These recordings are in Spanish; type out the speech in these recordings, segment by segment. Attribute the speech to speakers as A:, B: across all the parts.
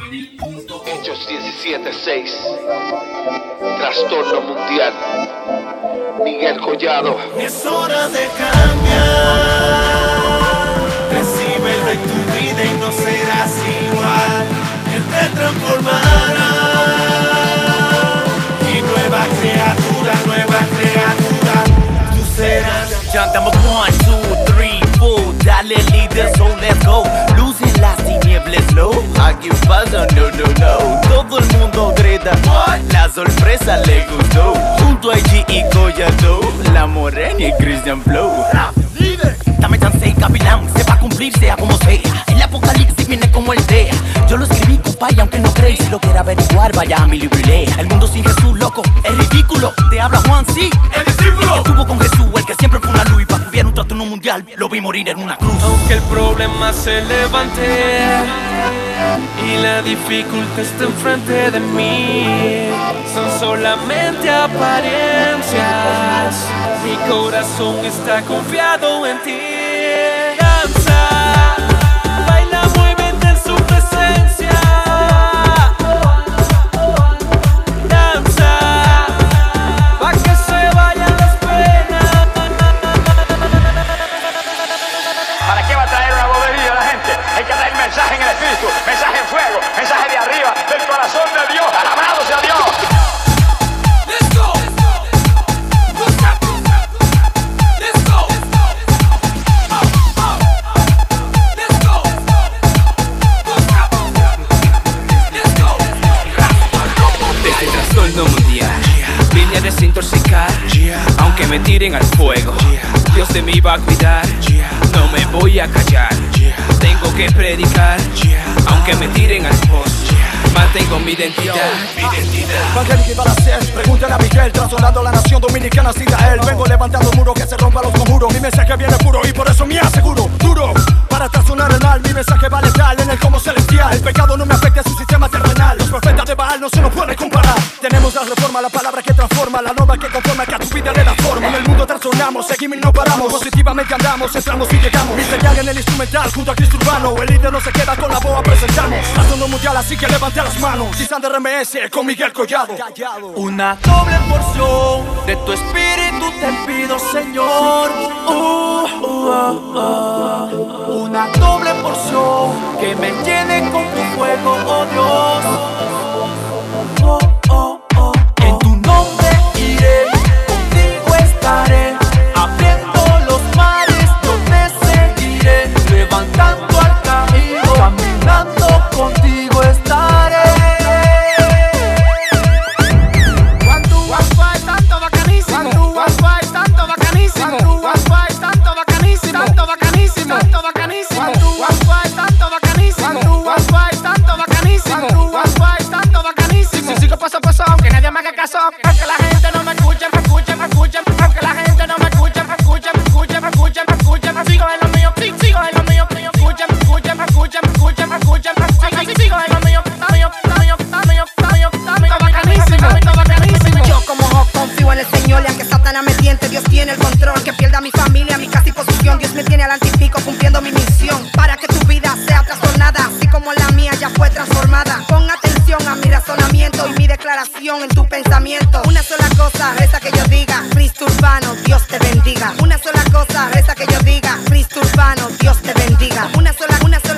A: Hechos 17:6. Trastorno mundial. Miguel Collado.
B: Es hora de cambiar. Recíbelo en tu vida y no serás igual. Él te transformará. Y nueva criatura tú serás.
C: Ya andamos 1, 2, 3, 4. Dale líder, so let's go. Lucen las tinieblas, no. Aquí pasa, no. Todo el mundo grita, la sorpresa le gustó. Junto a G y Collado, la Morena y Christian Flow. Dame chance y Gavilán, se va a cumplir sea como sea. El apocalipsis viene como el día. Yo lo escribí, compadre, aunque no creéis. Si lo quiere averiguar, vaya a mi libro y lea. El mundo sin Jesús, loco, es ridículo. Te habla Juan, sí, el discípulo. El que estuvo con Jesús, el que siempre fue una luz. Y para que un trastorno mundial, lo vi morir en una cruz.
B: Aunque el problema se levante y la dificultad está enfrente de mí, son solamente apariencias. Mi corazón está confiado en ti. Danza, baila, muévete en su presencia. Danza, pa' que se vayan las penas.
D: ¿Para qué va a traer una bobería a la gente? Hay que traer mensaje en el espíritu, mensaje en fuego, mensaje de arriba, del corazón de Dios. Alabado sea Dios.
B: Vine a desintoxicar, aunque me tiren al fuego, Dios de mí va a cuidar. No me voy a callar, tengo que predicar, aunque me tiren al pozo, mantengo mi identidad.
E: Evangélico y Balacel, pregúntale a Miguel, trastornando la nación dominicana sin él. Vengo levantando muros que se rompan los conjuros. Mi mensaje viene puro y por eso me aseguro duro. Para trastornar el mal, mi mensaje va letal en el como celestial. El pecado no me afecta a su sistema terrenal. Los profetas de Baal no se nos pueden comparar. Tenemos la reforma, la palabra que transforma, la norma que conforma, que a tu vida le da forma. En el mundo trastornamos, seguimos y no paramos. Positivamente andamos, entramos y llegamos. Ministerial en el instrumental, junto a Cristo Urbano. El líder no se queda con la boa, presentamos. Trastorno mundial, así que levante las manos. Cisan de RMS con Miguel Collado.
C: Una doble porción de tu espíritu te pido, Señor. Una doble porción que me llene con tu fuego, oh Dios. En tu nombre iré, contigo estaré. Abriendo los mares, yo te seguiré. Levantando al caído, caminando contigo estaré.
F: Aunque nadie me haga caso, aunque la gente no me escuche, aunque la gente no me escuche, sigo en lo mío, sigo en lo mío, escuchen, sigo en lo mío, bacanísimo.
G: Yo como Job confío en el Señor y aunque Satanás me tiente, Dios tiene el control. Que pierda mi familia, mi casa y posición, Dios me tiene al antipico cumpliendo mi misión. Para que tu vida sea trastornada, así como la mía ya fue transformada. Pon atención a mi razonamiento y mi declaración en tu pensamiento. Una sola cosa resta que yo diga, Cristo Urbano, Dios te bendiga. Una sola cosa resta que yo diga, Cristo Urbano, Dios te bendiga. Una sola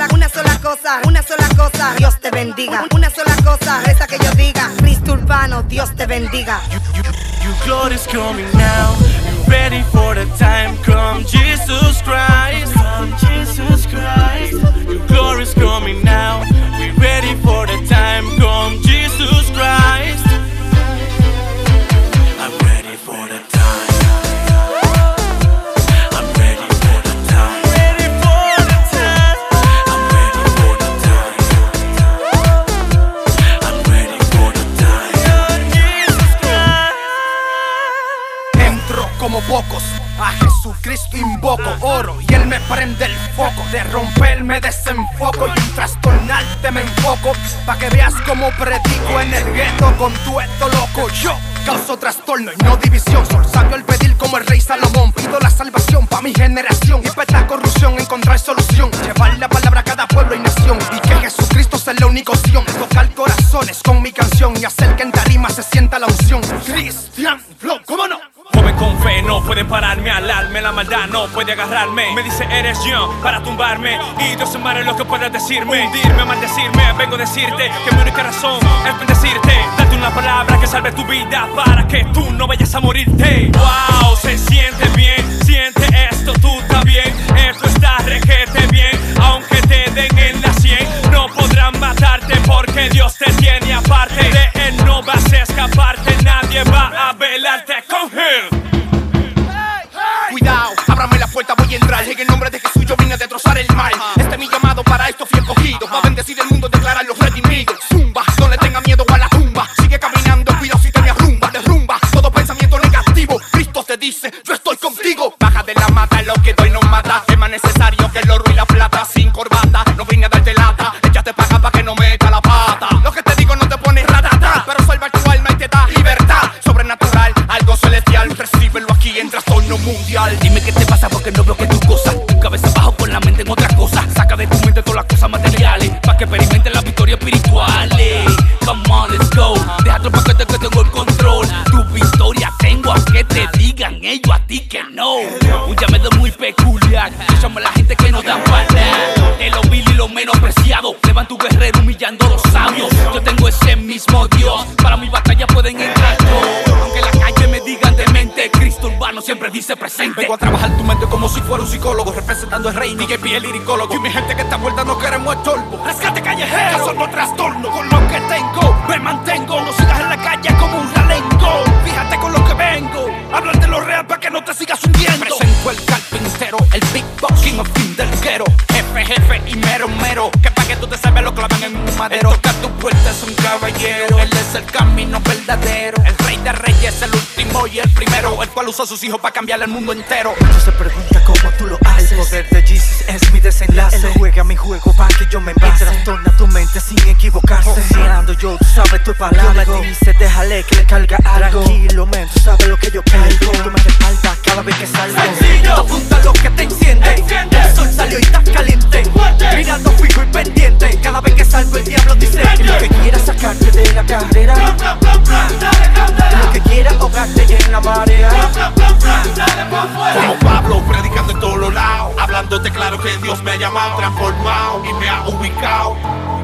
G: cosa, Dios te bendiga. Una sola cosa resta que yo diga, Cristo Urbano, Dios te bendiga.
B: Your glory is coming now. You ready for the time? Come, Jesus Christ. Come, Jesus Christ. Your glory is coming now. We ready for the time? Come, Jesus Christ. I'm ready for the time. I'm ready for the time. Ready for the time. I'm ready for the time. I'm ready for the time. Jesus Christ.
E: Entro como pocos, a Jesucristo invoco, oro y Él me prende el foco. De romper me desenfoco y en trastornarte me enfoco. Pa' que veas como predico en el gueto con dueto loco. Yo Causo trastorno y no división. Soy sabio al pedir como el rey Salomón. Pido la salvación pa' mi generación. Y para esta corrupción encontrar solución. Llevar la palabra a cada pueblo y nación. Y que Jesucristo sea la única opción. Tocar corazones con mi canción y hacer que en tarima se sienta la unción. Cristian Flow, ¿cómo no?
B: Joven con fe, no pueden pararme al alma, la maldad no puede agarrarme. Me dice eres yo para tumbarme y Dios es madre lo que puedas decirme. Hundirme, maldecirme, vengo a decirte que mi única razón es bendecirte. Darte una palabra que salve tu vida para que tú no vayas a morirte. Wow, se siente bien, siente esto tú también. Esto está requete bien, aunque te den en la 100. No podrán matarte porque Dios te tiene aparte. De él no vas a escaparte, nadie va a velarte con él.
E: Cuidado, ábrame la puerta, voy a entrar. En el nombre de Jesús yo vine a destrozar el mal. Este es mi llamado, para esto fui escogido. Para bendecir el mundo, declarar los redimidos. Zumba, no le tenga miedo a la tumba. Sigue caminando, cuidado si te me arrumba. Derrumba todo pensamiento negativo. Cristo te dice, yo estoy contigo. Baja de la mata, lo que doy no mata. Es más necesario que el oro y la plata. Sin corbata, no vine a darte lata. Ella te paga pa' que no meta la pata. Lo que te digo no te pone ratata, pero salva tu alma y te da libertad. Sobrenatural, algo celestial. Recíbelo aquí en trastorno mundial.
C: Dime qué te pasa porque no veo que tú gozas. Tu cabeza abajo con la mente en otra cosa. Saca de tu mente todas las cosas materiales pa' que experimentes las victorias espirituales. Come on, let's go. Deja otro paquete que tengo el control. Tu victoria tengo, a que te digan ellos a ti que no. Un llamado muy peculiar. Llama a la gente que no dan para de lo vil y lo menospreciado. Levanta tu guerrero humillando a los sabios. Yo tengo ese mismo Dios. Para mi batalla pueden entrar todos. Aunque en la calle me digan demente, Cristo urbano siempre dice presente.
E: Vengo a trabajar tu mente como si fuera un psicólogo, representando el rey, DJ P, el liricólogo. Y mi gente que está vuelta no queremos estorbo. Rescate callejero, eso no trastorno. Con lo que tengo, me mantengo. No sigas en la calle como un ralengo. Fíjate con lo que vengo. Hablarte lo real para que no te sigas hundiendo. Presento el carpintero, el big boss, king of king del guero. Jefe y mero mero. Que pa' que tú te sabes lo clavan en un madero. El toca tu puerta es un caballero. Él es el camino verdadero. El rey de reyes, el último y el primero. El cual usó a sus hijos para cambiar el mundo entero.
H: No se pregunta cómo tú lo haces. El poder de Jesus es mi desenlace. Él juega mi juego para que yo me envase. Y trastorna tu mente sin equivocarse. Confiando yo, tú sabes tu palabra. Tú me dices, déjale que le carga algo. Tranquilo, men, tú sabes lo que yo caigo. Tú me respaldas cada vez que salgo.
E: Sencillo, apunta lo que te enciende. El sol salió y estás caliente. Mirando fijo y pendiente. Cada vez que salgo el diablo dice
H: Lo que quiera sacarte de la carrera. Lo que quiera ahogarte en la marea.
A: Como Pablo, predicando en todos los lados, hablándote claro que Dios me ha llamado, transformado y me ha ubicado.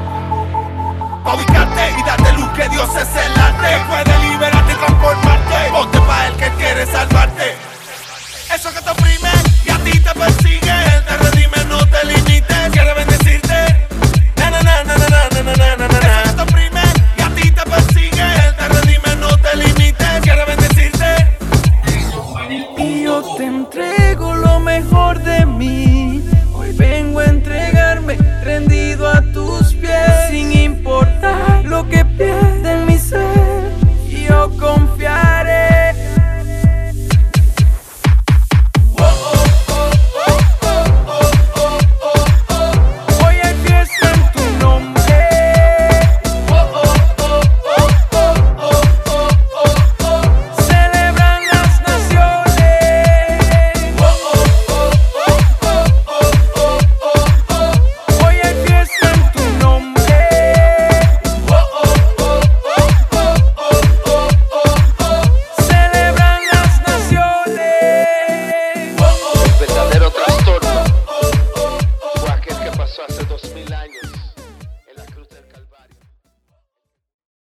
A: Pa' ubicarte y darte luz, que Dios es el arte. Puede liberarte y transformarte. Ponte pa' el que quiere salvarte. Eso que te oprime y a ti te persigue.